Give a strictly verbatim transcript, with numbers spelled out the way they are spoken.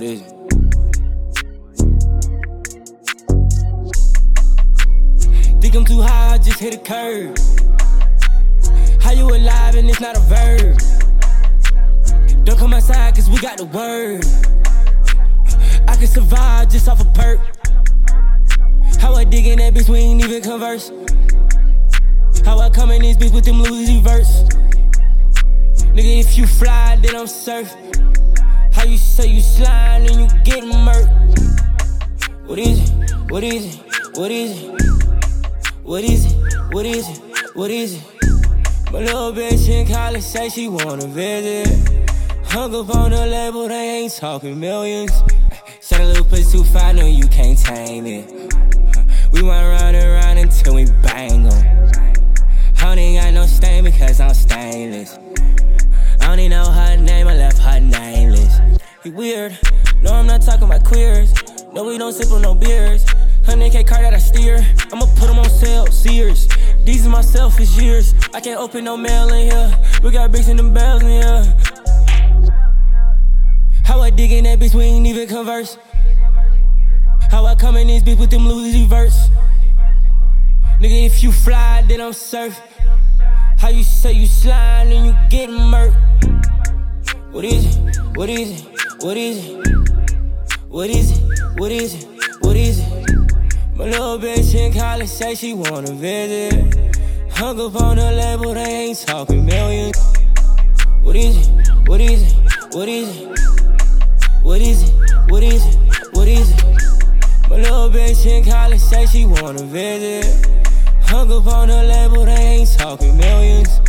What is it? Think I'm too high, I just hit a curve. How you alive and it's not a verb? Don't come outside cause we got the word. I can survive just off a perk. How I dig in that bitch, we ain't even converse. How I come in this bitch with them Louis verse. Nigga, if you fly, then I'm surf. How you say you slide and you get murked? What is it? What is it? What is it? What is it? What is it? What is it? My little bitch in college say she wanna visit. Hung up on the label, they ain't talking millions. Shut a little pussy too far, no you can't tame it. We went round and round until we bang em. I don't even got no stain because I'm stainless. I don't even know her name, I left her nameless. You weird, no I'm not talking about queers. No we don't sip on no beers. one hundred K car that I steer, I'ma put them on sale, Sears. These are my selfish years, I can't open no mail in here. We got bricks in them bells in here. How I dig in that bitch, we ain't even converse. How I come in this bitch with them Louis verse. Nigga, if you fly, then I'm surf. How you say you slide and you get murked? What is it? What is it? What is it? What is it? What is it? What is it? My little bitch in college say she wanna visit. Hung up on the label, they ain't talking millions. What is it? What is it? What is it? What is it? What is it? What is it? My little bitch in college say she wanna visit. Hung up on the label, they ain't talking millions.